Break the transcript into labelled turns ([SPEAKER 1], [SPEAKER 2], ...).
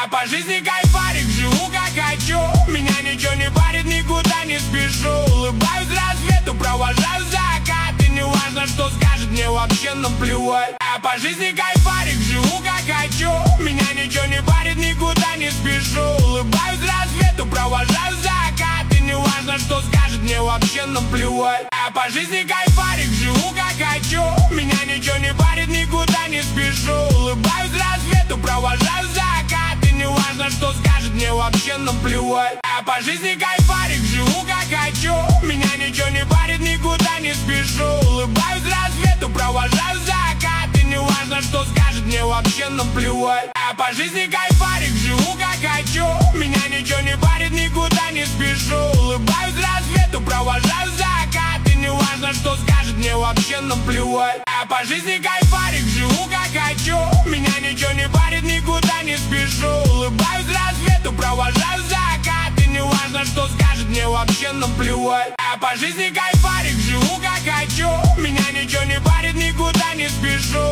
[SPEAKER 1] по жизни кайфарик, живу как хочу. Меня ничего не парит, никуда не спешу. Улыбаюсь рассвету, провожаю закат. И не важно, что скажет, мне вообще наплевать. По жизни кайфарик, живу как хочу. Меня ничего не парит, никуда не спешу. Улыбаюсь рассвету, провожаю закат. И не важно, что скажет, мне вообще наплевать. По жизни кайфарик, живу как хочу. Меня ничего не парит, никуда не спешу. Улыбаюсь рассвету, провожаю закат. И не важно, что скажет, мне вообще наплевать. По жизни кайфарик, живу как хочу. Меня ничего не парит, никуда не спешу. Улыбаюсь рассвету, провожаю закат. И не важно, что скажет, мне вообще наплевать. По жизни кайфарик, живу как хочу. Меня ничего не парит, никуда не спешу. Улыбаюсь рассвету, провожаю закат. И не важно, что скажет, мне вообще наплевать. По жизни кайфарик, живу как хочу. Меня ничего не парит, никуда не спешу. Улыбаюсь рассвету, провожаю закат. И не важно, что скажет, мне вообще наплевать. По жизни кайфарик, живу как хочу. Меня ничего не парит, никуда не спешу.